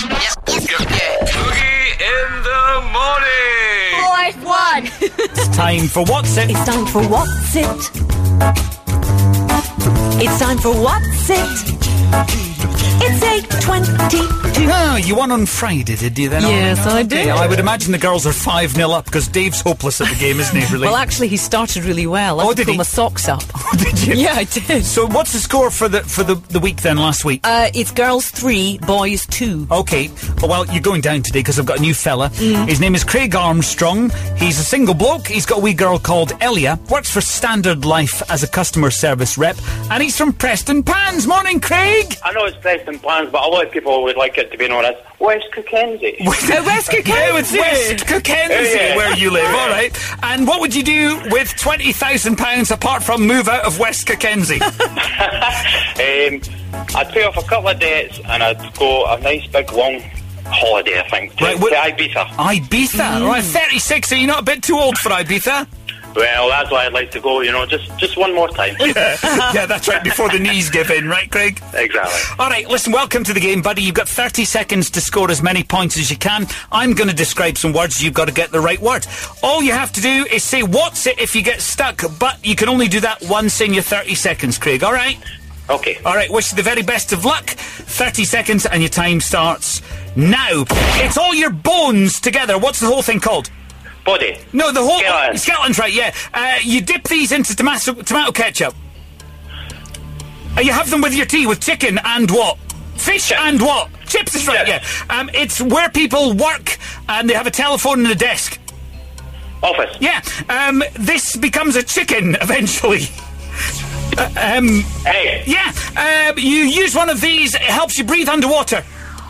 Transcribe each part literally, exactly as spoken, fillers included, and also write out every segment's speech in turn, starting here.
Boogie in the morning. Fourth one. It's time for What's It? It's time for What's It? It's time for What's It? It's eight twenty-two. Oh, you won on Friday, did you then? Yes, Oh, I okay. did. I would imagine the girls are five nil up because Dave's hopeless at the game, isn't he, really? Well, actually, he started really well. I Oh, had to did pull he? my socks up. Did you? Yeah, I did. So what's the score for the for the, the week then, last week? Uh, it's girls three, boys two. Okay, well, you're going down today because I've got a new fella. Mm. His name is Craig Armstrong. He's a single bloke. He's got a wee girl called Elia. Works for Standard Life as a customer service rep. And he's from Preston Pans. Morning, Craig! I know it's Preston Pans, but a lot of people would like it to be known as West Cookenzie. Uh, West Cookenzie! Yeah, it's West Cookenzie, Yeah. where you live, all right. And what would you do with twenty thousand pounds apart from move out of West Cookenzie? um, I'd pay off a couple of debts and I'd go a nice big long holiday, I think, to, Right, what- to Ibiza. Ibiza? Mm. Right, thirty-six, are you not a bit too old for Ibiza? Well, that's why I'd like to go, you know, just, just one more time. Yeah, that's right, before the knees give in, right, Craig? Exactly. All right, listen, welcome to the game, buddy. You've got thirty seconds to score as many points as you can. I'm going to describe some words. You've got to get the right word. All you have to do is say, what's it, if you get stuck, but you can only do that once in your thirty seconds, Craig, all right? Okay. All right, wish you the very best of luck. thirty seconds and your time starts now. It's all your bones together. What's the whole thing called? Body. No, the whole... Skeleton. Skeleton's right, yeah. Uh, you dip these into tomato, tomato ketchup. Uh, you have them with your tea with chicken and what? Fish Chips. and what? Chips is right, Chips. yeah. Um, it's where people work and they have a telephone and a desk. Office. Yeah. Um, this becomes a chicken eventually. Uh, um, Egg. yeah. Um, you use one of these, it helps you breathe underwater.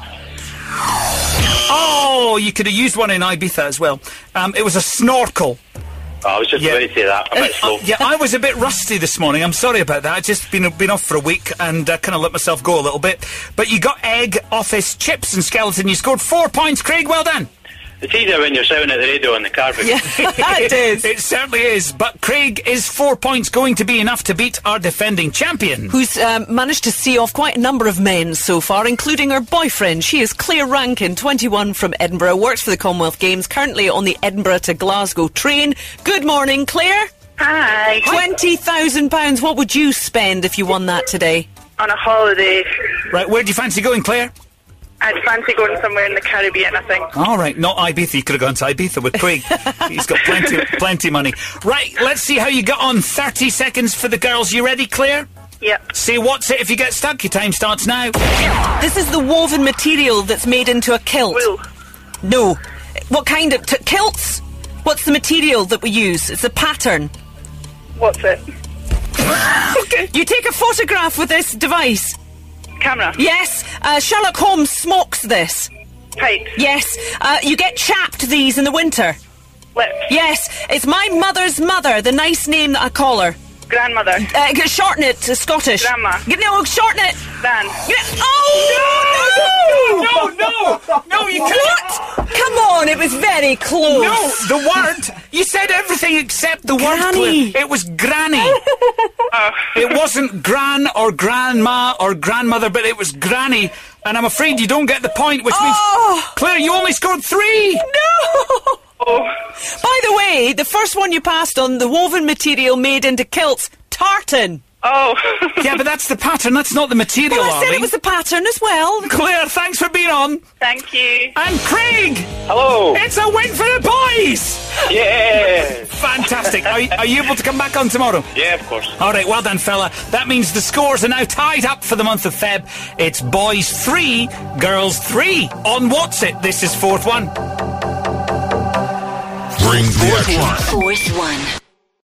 Oh, you could have used one in Ibiza as well. Um, it was a snorkel. Oh, I was just Yeah. going to say that. A bit slow. Uh, yeah, I was a bit rusty this morning. I'm sorry about that. I've just been been off for a week and uh, kind of let myself go a little bit. But you got egg, office, chips and skeleton. You scored four points, Craig. Well done. It's easier when you're shouting at the radio on the carpet. Yeah, it is. It certainly is. But Craig, is four points going to be enough to beat our defending champion? Who's um, managed to see off quite a number of men so far, including her boyfriend. She is Claire Rankin, twenty-one, from Edinburgh, works for the Commonwealth Games, currently on the Edinburgh to Glasgow train. Good morning, Claire. Hi. twenty thousand pounds. What would you spend if you won that today? On a holiday. Right, where do you fancy going, Claire? I'd fancy going somewhere in the Caribbean, I think. All right, not Ibiza. You could have gone to Ibiza with Craig. He's got plenty, plenty of money. Right, let's see how you got on. thirty seconds for the girls. You ready, Claire? Yep. Say what's it if you get stuck. Your time starts now. This is the woven material that's made into a kilt. Wool. No. What kind of... T- kilts? What's the material that we use? It's a pattern. What's it? Okay. You take a photograph with this device. Camera. Yes. Uh, Sherlock Holmes smokes this. Pipe. Yes. Uh, you get chapped these in the winter. Lip. Yes. It's my mother's mother, the nice name that I call her. Grandmother. Uh, shorten it to Scottish. Grandma. No, shorten it. Van. Yeah. Oh! No, no, no, you can't. What? Come on, it was very close. No, the word. You said everything except the word. Granny. Claire. It was granny. It wasn't gran or grandma or grandmother, but it was granny. And I'm afraid you don't get the point, which Oh. means, Claire, you only scored three. No! Oh. By the way, the first one you passed on, the woven material made into kilts, tartan. Oh. Yeah, but that's the pattern. That's not the material, Well, I said Arlie. it was the pattern as well. Claire, thanks for being on. Thank you. And Craig, Hello. it's a win for the boys. Yeah. Fantastic. Are, are you able to come back on tomorrow? Yeah, of course. All right, well done, fella. That means the scores are now tied up for the month of Feb. It's boys three, girls three. On What's It? This is fourth one. Bring the action. Fourth one.